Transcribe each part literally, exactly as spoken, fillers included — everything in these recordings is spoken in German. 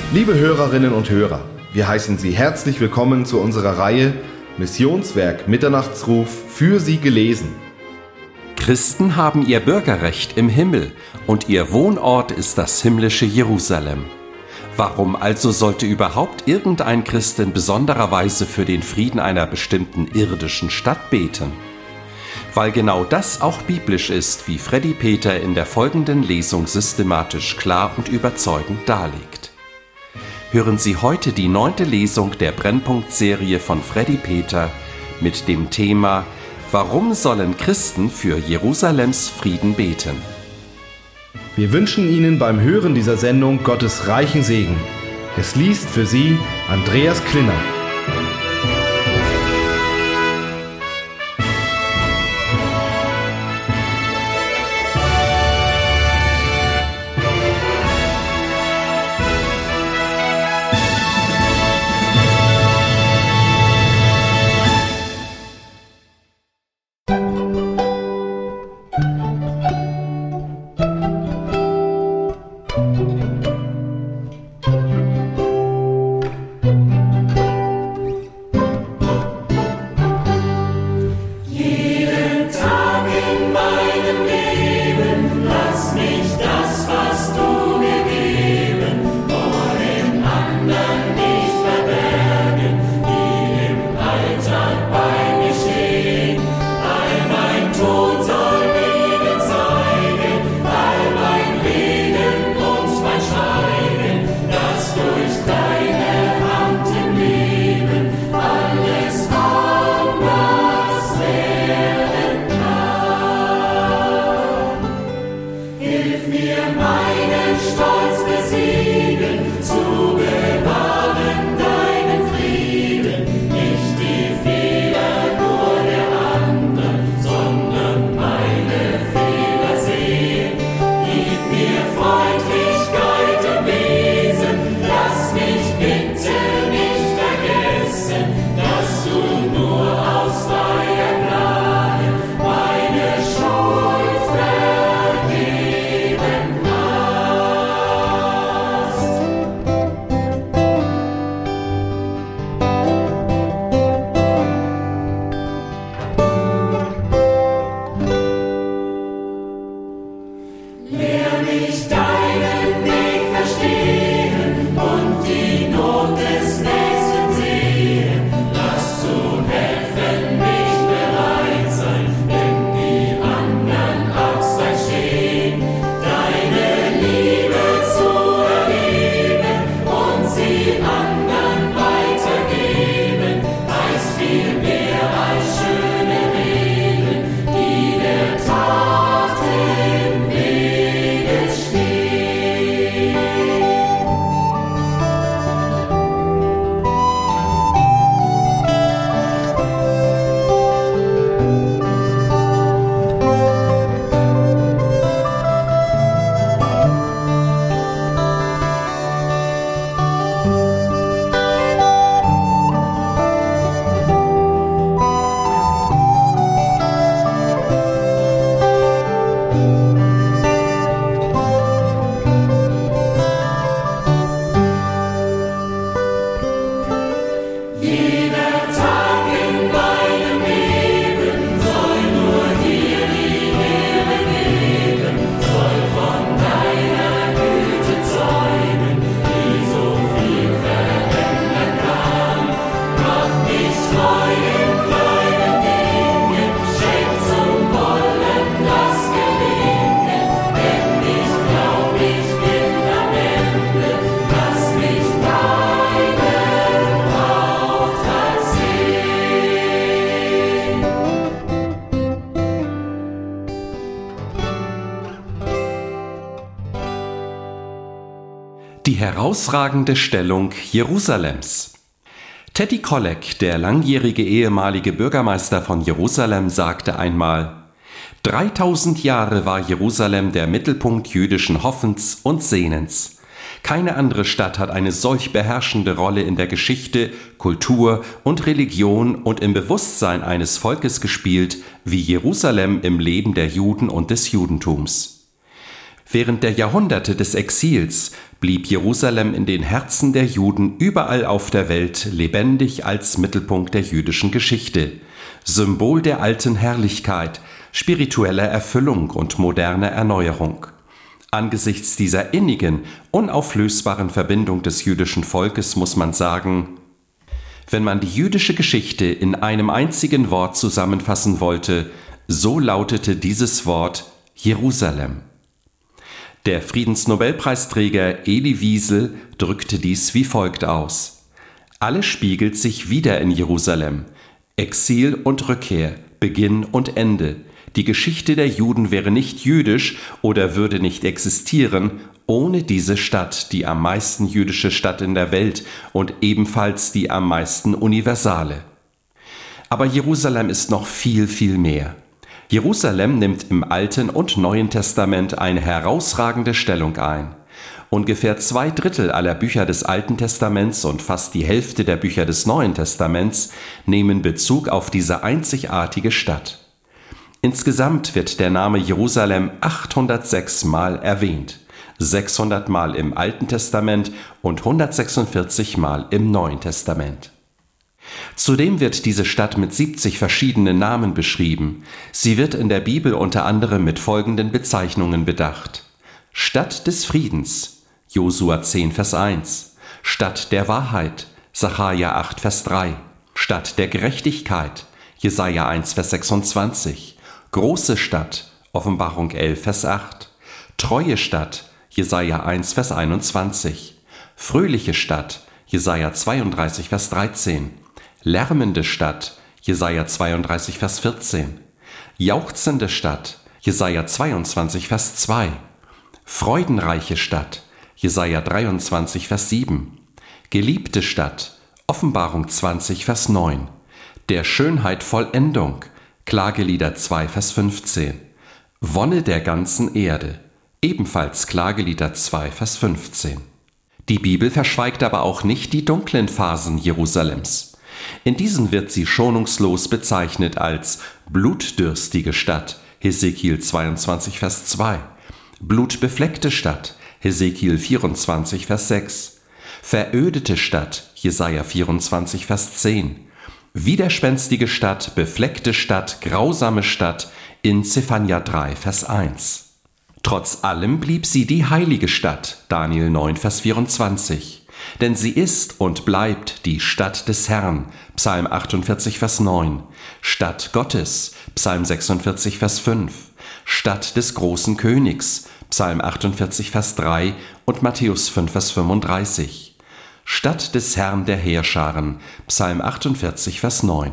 Liebe Hörerinnen und Hörer, wir heißen Sie herzlich willkommen zu unserer Reihe Missionswerk Mitternachtsruf für Sie gelesen. Christen haben ihr Bürgerrecht im Himmel und ihr Wohnort ist das himmlische Jerusalem. Warum also sollte überhaupt irgendein Christ in besonderer Weise für den Frieden einer bestimmten irdischen Stadt beten? Weil genau das auch biblisch ist, wie Freddy Peter in der folgenden Lesung systematisch klar und überzeugend darlegt. Hören Sie heute die neunte Lesung der Brennpunkt-Serie von Freddy Peter mit dem Thema Warum sollen Christen für Jerusalems Frieden beten? Wir wünschen Ihnen beim Hören dieser Sendung Gottes reichen Segen. Es liest für Sie Andreas Klinner. Die herausragende Stellung Jerusalems. Teddy Kollek, der langjährige ehemalige Bürgermeister von Jerusalem, sagte einmal: dreitausend Jahre war Jerusalem der Mittelpunkt jüdischen Hoffens und Sehnens. Keine andere Stadt hat eine solch beherrschende Rolle in der Geschichte, Kultur und Religion und im Bewusstsein eines Volkes gespielt, wie Jerusalem im Leben der Juden und des Judentums. Während der Jahrhunderte des Exils blieb Jerusalem in den Herzen der Juden überall auf der Welt lebendig als Mittelpunkt der jüdischen Geschichte, Symbol der alten Herrlichkeit, spiritueller Erfüllung und moderner Erneuerung. Angesichts dieser innigen, unauflösbaren Verbindung des jüdischen Volkes muss man sagen: Wenn man die jüdische Geschichte in einem einzigen Wort zusammenfassen wollte, so lautete dieses Wort Jerusalem. Der Friedensnobelpreisträger Elie Wiesel drückte dies wie folgt aus: Alles spiegelt sich wieder in Jerusalem. Exil und Rückkehr, Beginn und Ende. Die Geschichte der Juden wäre nicht jüdisch oder würde nicht existieren ohne diese Stadt, die am meisten jüdische Stadt in der Welt und ebenfalls die am meisten universale. Aber Jerusalem ist noch viel, viel mehr. Jerusalem nimmt im Alten und Neuen Testament eine herausragende Stellung ein. Ungefähr zwei Drittel aller Bücher des Alten Testaments und fast die Hälfte der Bücher des Neuen Testaments nehmen Bezug auf diese einzigartige Stadt. Insgesamt wird der Name Jerusalem achthundertsechs Mal erwähnt, sechshundert Mal im Alten Testament und hundertsechsundvierzig Mal im Neuen Testament. Zudem wird diese Stadt mit siebzig verschiedenen Namen beschrieben. Sie wird in der Bibel unter anderem mit folgenden Bezeichnungen bedacht: Stadt des Friedens, Josua zehn, Vers eins, Stadt der Wahrheit, Sacharja acht, Vers drei, Stadt der Gerechtigkeit, Jesaja eins, Vers sechsundzwanzig, Große Stadt, Offenbarung elf, Vers acht, Treue Stadt, Jesaja eins, Vers einundzwanzig, Fröhliche Stadt, Jesaja zweiunddreißig, Vers dreizehn, Lärmende Stadt, Jesaja zweiunddreißig, Vers vierzehn, Jauchzende Stadt, Jesaja zweiundzwanzig, Vers zwei, Freudenreiche Stadt, Jesaja dreiundzwanzig, Vers sieben, Geliebte Stadt, Offenbarung zwanzig, Vers neun, Der Schönheit Vollendung, Klagelieder zwei, Vers fünfzehn, Wonne der ganzen Erde, ebenfalls Klagelieder zwei, Vers fünfzehn. Die Bibel verschweigt aber auch nicht die dunklen Phasen Jerusalems. In diesen wird sie schonungslos bezeichnet als blutdürstige Stadt, Hesekiel zweiundzwanzig, Vers zwei, blutbefleckte Stadt, Hesekiel vierundzwanzig, Vers sechs, verödete Stadt, Jesaja vierundzwanzig, Vers zehn, widerspenstige Stadt, befleckte Stadt, grausame Stadt in Zephania drei, Vers eins. Trotz allem blieb sie die heilige Stadt, Daniel neun, Vers vierundzwanzig. Denn sie ist und bleibt die Stadt des Herrn, Psalm achtundvierzig, Vers neun, Stadt Gottes, Psalm sechsundvierzig, Vers fünf, Stadt des großen Königs, Psalm achtundvierzig, Vers drei und Matthäus fünf, Vers fünfunddreißig, Stadt des Herrn der Heerscharen, Psalm achtundvierzig, Vers neun.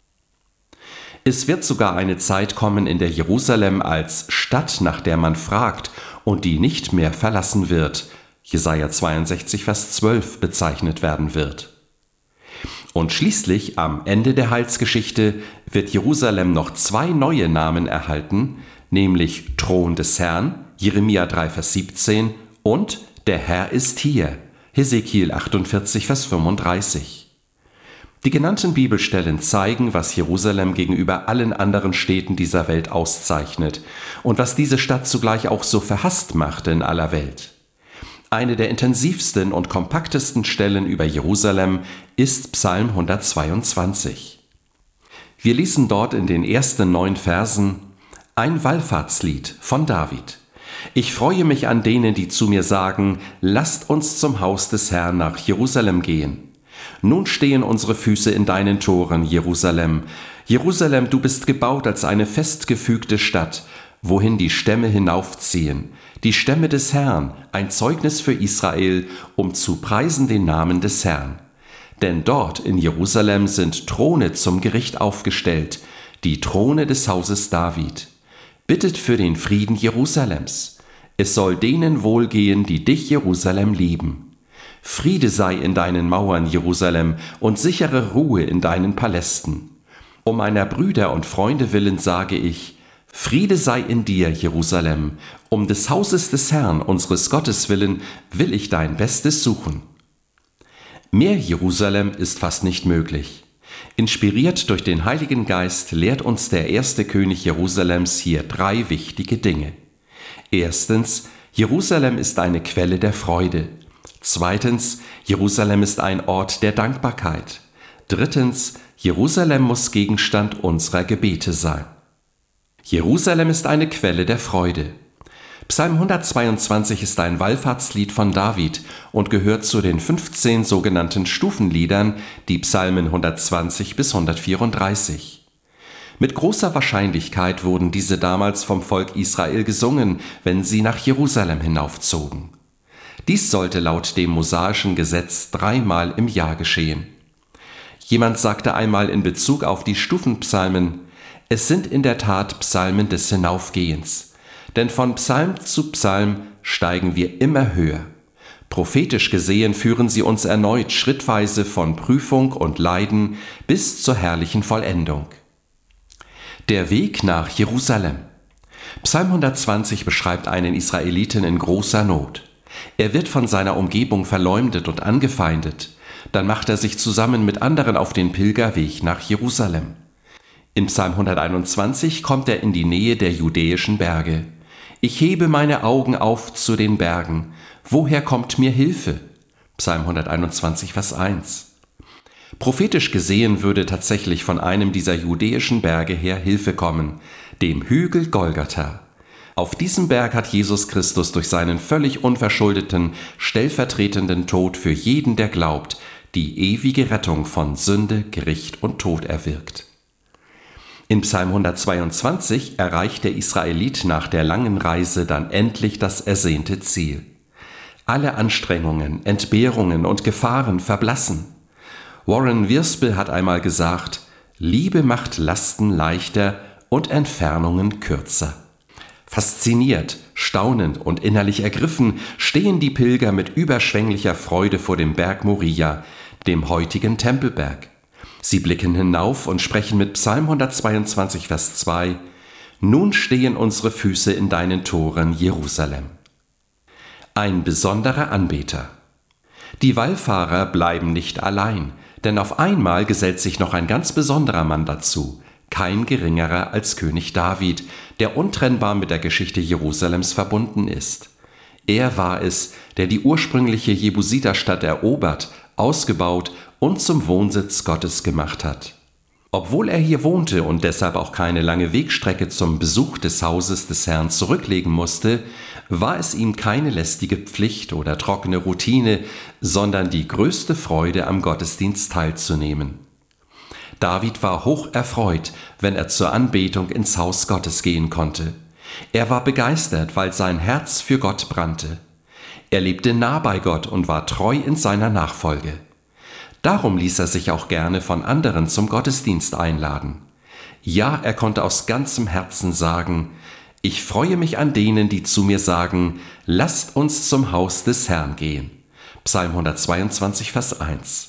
Es wird sogar eine Zeit kommen, in der Jerusalem als Stadt, nach der man fragt und die nicht mehr verlassen wird, Jesaja zweiundsechzig, Vers zwölf, bezeichnet werden wird. Und schließlich, am Ende der Heilsgeschichte, wird Jerusalem noch zwei neue Namen erhalten, nämlich Thron des Herrn, Jeremia drei, Vers siebzehn, und Der Herr ist hier, Hesekiel achtundvierzig, Vers fünfunddreißig. Die genannten Bibelstellen zeigen, was Jerusalem gegenüber allen anderen Städten dieser Welt auszeichnet und was diese Stadt zugleich auch so verhasst macht in aller Welt. Eine der intensivsten und kompaktesten Stellen über Jerusalem ist Psalm hundertzweiundzwanzig. Wir lesen dort in den ersten neun Versen: Ein Wallfahrtslied von David. Ich freue mich an denen, die zu mir sagen, lasst uns zum Haus des Herrn nach Jerusalem gehen. Nun stehen unsere Füße in deinen Toren, Jerusalem. Jerusalem, du bist gebaut als eine festgefügte Stadt, wohin die Stämme hinaufziehen. Die Stämme des Herrn, ein Zeugnis für Israel, um zu preisen den Namen des Herrn. Denn dort in Jerusalem sind Throne zum Gericht aufgestellt, die Throne des Hauses David. Bittet für den Frieden Jerusalems. Es soll denen wohlgehen, die dich, Jerusalem, lieben. Friede sei in deinen Mauern, Jerusalem, und sichere Ruhe in deinen Palästen. Um meiner Brüder und Freunde willen sage ich, Friede sei in dir, Jerusalem, um des Hauses des Herrn, unseres Gottes willen, will ich dein Bestes suchen. Mehr Jerusalem ist fast nicht möglich. Inspiriert durch den Heiligen Geist lehrt uns der erste König Jerusalems hier drei wichtige Dinge. Erstens, Jerusalem ist eine Quelle der Freude. Zweitens, Jerusalem ist ein Ort der Dankbarkeit. Drittens, Jerusalem muss Gegenstand unserer Gebete sein. Jerusalem ist eine Quelle der Freude. Psalm hundertzweiundzwanzig ist ein Wallfahrtslied von David und gehört zu den fünfzehn sogenannten Stufenliedern, die Psalmen hundertzwanzig bis hundertvierunddreißig. Mit großer Wahrscheinlichkeit wurden diese damals vom Volk Israel gesungen, wenn sie nach Jerusalem hinaufzogen. Dies sollte laut dem mosaischen Gesetz dreimal im Jahr geschehen. Jemand sagte einmal in Bezug auf die Stufenpsalmen: Es sind in der Tat Psalmen des Hinaufgehens, denn von Psalm zu Psalm steigen wir immer höher. Prophetisch gesehen führen sie uns erneut schrittweise von Prüfung und Leiden bis zur herrlichen Vollendung. Der Weg nach Jerusalem. Psalm hundertzwanzig beschreibt einen Israeliten in großer Not. Er wird von seiner Umgebung verleumdet und angefeindet. Dann macht er sich zusammen mit anderen auf den Pilgerweg nach Jerusalem. In Psalm hunderteinundzwanzig kommt er in die Nähe der judäischen Berge. Ich hebe meine Augen auf zu den Bergen. Woher kommt mir Hilfe? Psalm hunderteinundzwanzig, Vers eins. Prophetisch gesehen würde tatsächlich von einem dieser judäischen Berge her Hilfe kommen, dem Hügel Golgatha. Auf diesem Berg hat Jesus Christus durch seinen völlig unverschuldeten, stellvertretenden Tod für jeden, der glaubt, die ewige Rettung von Sünde, Gericht und Tod erwirkt. In Psalm hundertzweiundzwanzig erreicht der Israelit nach der langen Reise dann endlich das ersehnte Ziel. Alle Anstrengungen, Entbehrungen und Gefahren verblassen. Warren Wiersbe hat einmal gesagt: Liebe macht Lasten leichter und Entfernungen kürzer. Fasziniert, staunend und innerlich ergriffen stehen die Pilger mit überschwänglicher Freude vor dem Berg Moria, dem heutigen Tempelberg. Sie blicken hinauf und sprechen mit Psalm hundertzweiundzwanzig, Vers zwei: Nun stehen unsere Füße in deinen Toren, Jerusalem. Ein besonderer Anbeter. Die Wallfahrer bleiben nicht allein, denn auf einmal gesellt sich noch ein ganz besonderer Mann dazu, kein geringerer als König David, der untrennbar mit der Geschichte Jerusalems verbunden ist. Er war es, der die ursprüngliche Jebusiterstadt erobert, ausgebaut und zum Wohnsitz Gottes gemacht hat. Obwohl er hier wohnte und deshalb auch keine lange Wegstrecke zum Besuch des Hauses des Herrn zurücklegen musste, war es ihm keine lästige Pflicht oder trockene Routine, sondern die größte Freude, am Gottesdienst teilzunehmen. David war hoch erfreut, wenn er zur Anbetung ins Haus Gottes gehen konnte. Er war begeistert, weil sein Herz für Gott brannte. Er lebte nah bei Gott und war treu in seiner Nachfolge. Darum ließ er sich auch gerne von anderen zum Gottesdienst einladen. Ja, er konnte aus ganzem Herzen sagen: Ich freue mich an denen, die zu mir sagen, lasst uns zum Haus des Herrn gehen. Psalm hundertzweiundzwanzig, Vers eins.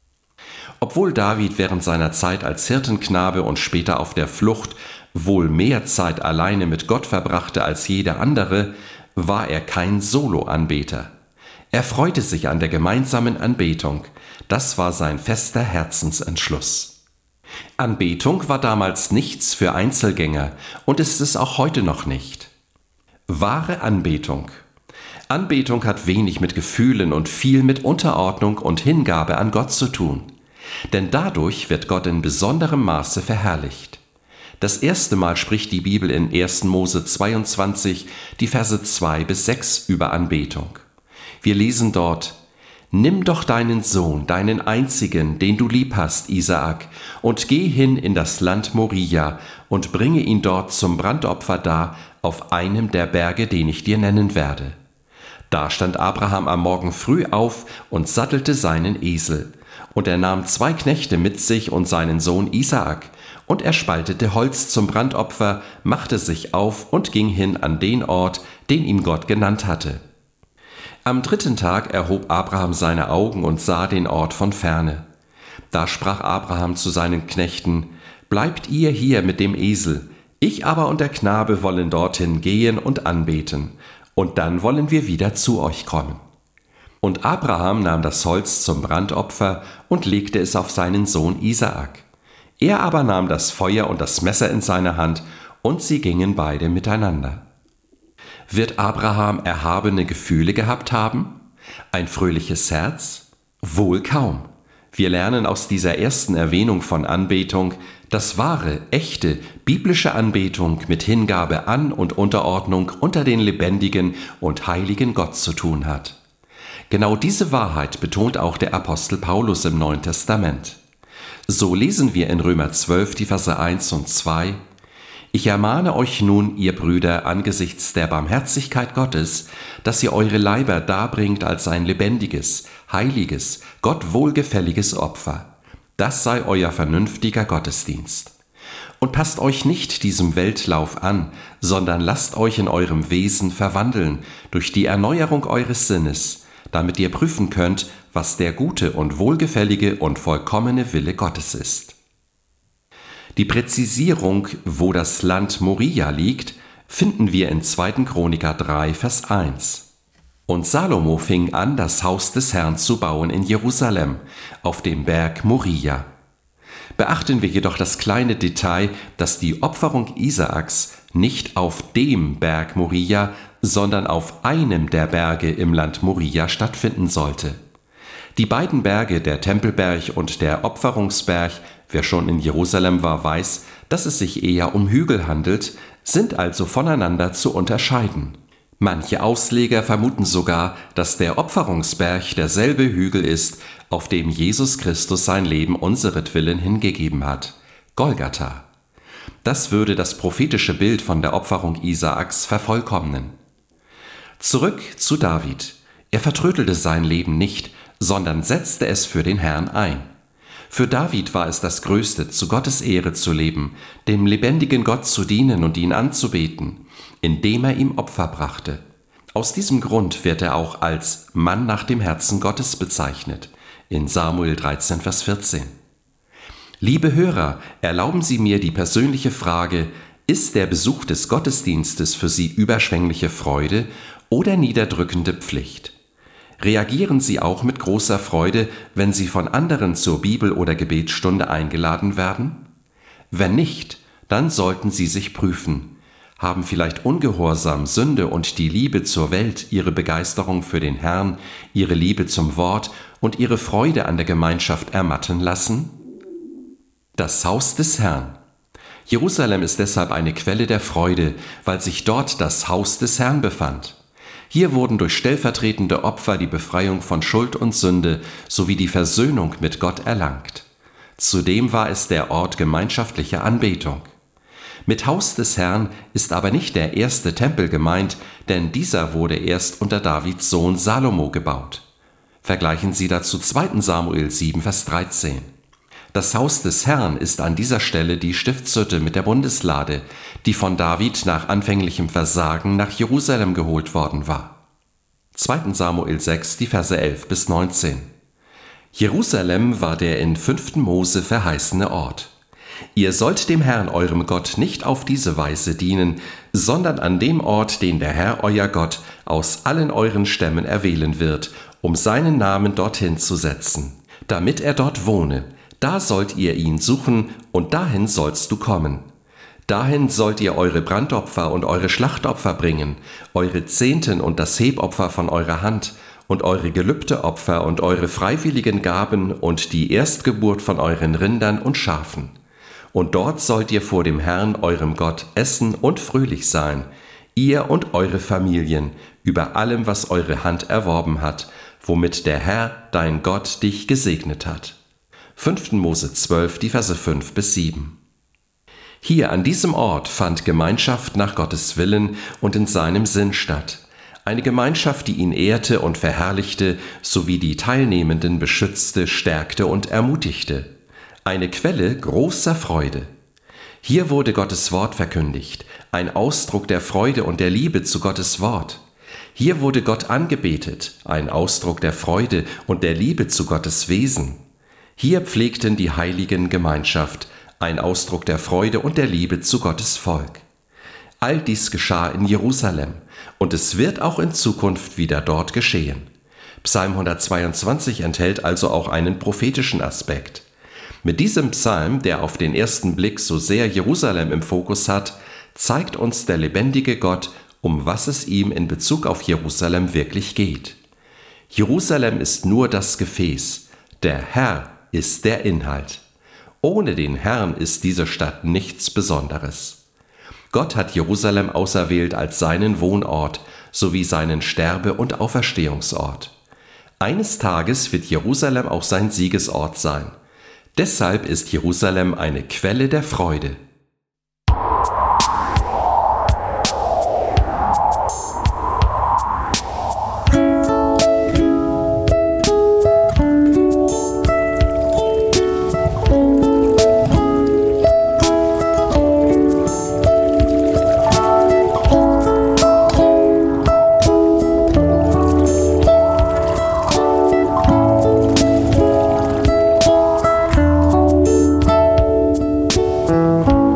Obwohl David während seiner Zeit als Hirtenknabe und später auf der Flucht wohl mehr Zeit alleine mit Gott verbrachte als jeder andere, war er kein Solo-Anbeter. Er freute sich an der gemeinsamen Anbetung. Das war sein fester Herzensentschluss. Anbetung war damals nichts für Einzelgänger und ist es auch heute noch nicht. Wahre Anbetung. Anbetung hat wenig mit Gefühlen und viel mit Unterordnung und Hingabe an Gott zu tun. Denn dadurch wird Gott in besonderem Maße verherrlicht. Das erste Mal spricht die Bibel in erster Mose zweiundzwanzig, die Verse zwei bis sechs über Anbetung. Wir lesen dort: Nimm doch deinen Sohn, deinen einzigen, den du lieb hast, Isaak, und geh hin in das Land Moria und bringe ihn dort zum Brandopfer dar, auf einem der Berge, den ich dir nennen werde. Da stand Abraham am Morgen früh auf und sattelte seinen Esel. Und er nahm zwei Knechte mit sich und seinen Sohn Isaak, und er spaltete Holz zum Brandopfer, machte sich auf und ging hin an den Ort, den ihm Gott genannt hatte. Am dritten Tag erhob Abraham seine Augen und sah den Ort von ferne. Da sprach Abraham zu seinen Knechten: Bleibt ihr hier mit dem Esel, ich aber und der Knabe wollen dorthin gehen und anbeten, und dann wollen wir wieder zu euch kommen. Und Abraham nahm das Holz zum Brandopfer und legte es auf seinen Sohn Isaak. Er aber nahm das Feuer und das Messer in seine Hand, und sie gingen beide miteinander. Wird Abraham erhabene Gefühle gehabt haben? Ein fröhliches Herz? Wohl kaum. Wir lernen aus dieser ersten Erwähnung von Anbetung, dass wahre, echte, biblische Anbetung mit Hingabe an und Unterordnung unter den lebendigen und heiligen Gott zu tun hat. Genau diese Wahrheit betont auch der Apostel Paulus im Neuen Testament. So lesen wir in Römer zwölf die Verse eins und zwei: Ich ermahne euch nun, ihr Brüder, angesichts der Barmherzigkeit Gottes, dass ihr eure Leiber darbringt als ein lebendiges, heiliges, Gott wohlgefälliges Opfer. Das sei euer vernünftiger Gottesdienst. Und passt euch nicht diesem Weltlauf an, sondern lasst euch in eurem Wesen verwandeln durch die Erneuerung eures Sinnes, damit ihr prüfen könnt, was der gute und wohlgefällige und vollkommene Wille Gottes ist. Die Präzisierung, wo das Land Moria liegt, finden wir in zweiten Chroniker drei, Vers eins. Und Salomo fing an, das Haus des Herrn zu bauen in Jerusalem, auf dem Berg Moria. Beachten wir jedoch das kleine Detail, dass die Opferung Isaaks nicht auf dem Berg Moria, sondern auf einem der Berge im Land Moria stattfinden sollte. Die beiden Berge, der Tempelberg und der Opferungsberg, wer schon in Jerusalem war, weiß, dass es sich eher um Hügel handelt, sind also voneinander zu unterscheiden. Manche Ausleger vermuten sogar, dass der Opferungsberg derselbe Hügel ist, auf dem Jesus Christus sein Leben unseretwillen hingegeben hat, Golgatha. Das würde das prophetische Bild von der Opferung Isaaks vervollkommnen. Zurück zu David. Er vertrödelte sein Leben nicht, sondern setzte es für den Herrn ein. Für David war es das Größte, zu Gottes Ehre zu leben, dem lebendigen Gott zu dienen und ihn anzubeten, indem er ihm Opfer brachte. Aus diesem Grund wird er auch als Mann nach dem Herzen Gottes bezeichnet, in Samuel dreizehn, Vers vierzehn. Liebe Hörer, erlauben Sie mir die persönliche Frage: Ist der Besuch des Gottesdienstes für Sie überschwängliche Freude oder niederdrückende Pflicht? Reagieren Sie auch mit großer Freude, wenn Sie von anderen zur Bibel- oder Gebetsstunde eingeladen werden? Wenn nicht, dann sollten Sie sich prüfen. Haben vielleicht Ungehorsam, Sünde und die Liebe zur Welt Ihre Begeisterung für den Herrn, Ihre Liebe zum Wort und Ihre Freude an der Gemeinschaft ermatten lassen? Das Haus des Herrn. Jerusalem ist deshalb eine Quelle der Freude, weil sich dort das Haus des Herrn befand. Hier wurden durch stellvertretende Opfer die Befreiung von Schuld und Sünde sowie die Versöhnung mit Gott erlangt. Zudem war es der Ort gemeinschaftlicher Anbetung. Mit Haus des Herrn ist aber nicht der erste Tempel gemeint, denn dieser wurde erst unter Davids Sohn Salomo gebaut. Vergleichen Sie dazu zweiten Samuel sieben, Vers dreizehn. Das Haus des Herrn ist an dieser Stelle die Stiftshütte mit der Bundeslade, die von David nach anfänglichem Versagen nach Jerusalem geholt worden war. zweiten Samuel sechs, die Verse elf bis neunzehn. Jerusalem war der in fünften Mose verheißene Ort. Ihr sollt dem Herrn, eurem Gott, nicht auf diese Weise dienen, sondern an dem Ort, den der Herr, euer Gott, aus allen euren Stämmen erwählen wird, um seinen Namen dorthin zu setzen, damit er dort wohne. Da sollt ihr ihn suchen, und dahin sollst du kommen. Dahin sollt ihr eure Brandopfer und eure Schlachtopfer bringen, eure Zehnten und das Hebopfer von eurer Hand, und eure Gelübdeopfer und eure freiwilligen Gaben und die Erstgeburt von euren Rindern und Schafen. Und dort sollt ihr vor dem Herrn, eurem Gott, essen und fröhlich sein, ihr und eure Familien, über allem, was eure Hand erworben hat, womit der Herr, dein Gott, dich gesegnet hat. fünften Mose zwölf, die Verse fünf bis sieben. Hier an diesem Ort fand Gemeinschaft nach Gottes Willen und in seinem Sinn statt. Eine Gemeinschaft, die ihn ehrte und verherrlichte, sowie die Teilnehmenden beschützte, stärkte und ermutigte. Eine Quelle großer Freude. Hier wurde Gottes Wort verkündigt, ein Ausdruck der Freude und der Liebe zu Gottes Wort. Hier wurde Gott angebetet, ein Ausdruck der Freude und der Liebe zu Gottes Wesen. Hier pflegten die Heiligen Gemeinschaft, ein Ausdruck der Freude und der Liebe zu Gottes Volk. All dies geschah in Jerusalem, und es wird auch in Zukunft wieder dort geschehen. Psalm hundertzweiundzwanzig enthält also auch einen prophetischen Aspekt. Mit diesem Psalm, der auf den ersten Blick so sehr Jerusalem im Fokus hat, zeigt uns der lebendige Gott um was es ihm in Bezug auf Jerusalem wirklich geht. Jerusalem ist nur das Gefäß, der Herr ist der Inhalt. Ohne den Herrn ist diese Stadt nichts Besonderes. Gott hat Jerusalem auserwählt als seinen Wohnort sowie seinen Sterbe- und Auferstehungsort. Eines Tages wird Jerusalem auch sein Siegesort sein. Deshalb ist Jerusalem eine Quelle der Freude. Thank you.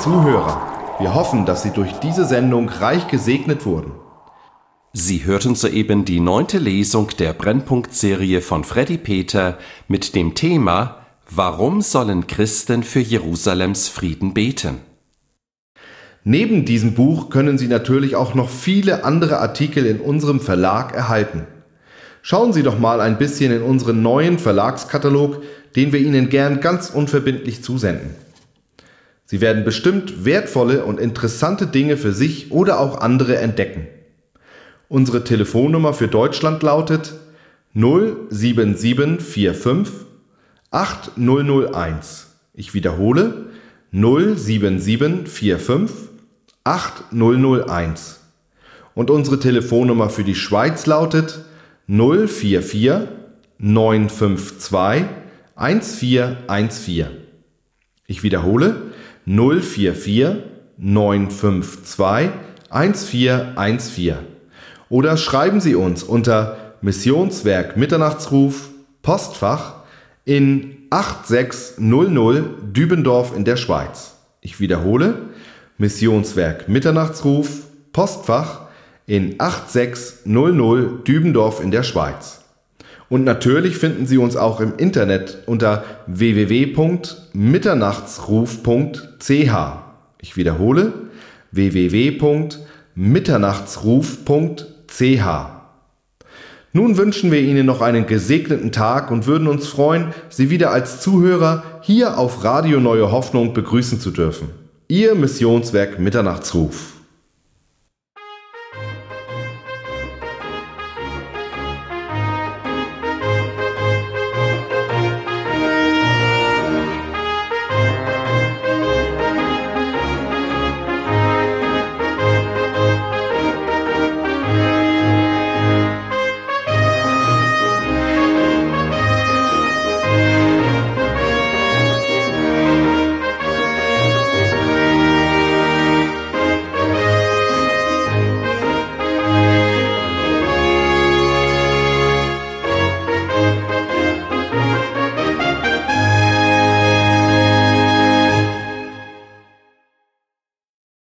Zuhörer, wir hoffen, dass Sie durch diese Sendung reich gesegnet wurden. Sie hörten soeben die neunte Lesung der Brennpunkt-Serie von Freddy Peter mit dem Thema Warum sollen Christen für Jerusalems Frieden beten? Neben diesem Buch können Sie natürlich auch noch viele andere Artikel in unserem Verlag erhalten. Schauen Sie doch mal ein bisschen in unseren neuen Verlagskatalog, den wir Ihnen gern ganz unverbindlich zusenden. Sie werden bestimmt wertvolle und interessante Dinge für sich oder auch andere entdecken. Unsere Telefonnummer für Deutschland lautet null sieben sieben vier fünf acht null null eins. Ich wiederhole null sieben sieben vier fünf acht null null eins. Und unsere Telefonnummer für die Schweiz lautet null vier vier neun fünf zwei eins vier eins vier. Ich wiederhole null vier vier neun fünf zwei eins vier eins vier. Oder schreiben Sie uns unter Missionswerk Mitternachtsruf, Postfach in acht sechs null null Dübendorf in der Schweiz. Ich wiederhole Missionswerk Mitternachtsruf, Postfach in acht sechs null null Dübendorf in der Schweiz. Und natürlich finden Sie uns auch im Internet unter w w w punkt mitternachtsruf punkt c h. Ich wiederhole w w w punkt mitternachtsruf punkt c h. Nun wünschen wir Ihnen noch einen gesegneten Tag und würden uns freuen, Sie wieder als Zuhörer hier auf Radio Neue Hoffnung begrüßen zu dürfen. Ihr Missionswerk Mitternachtsruf.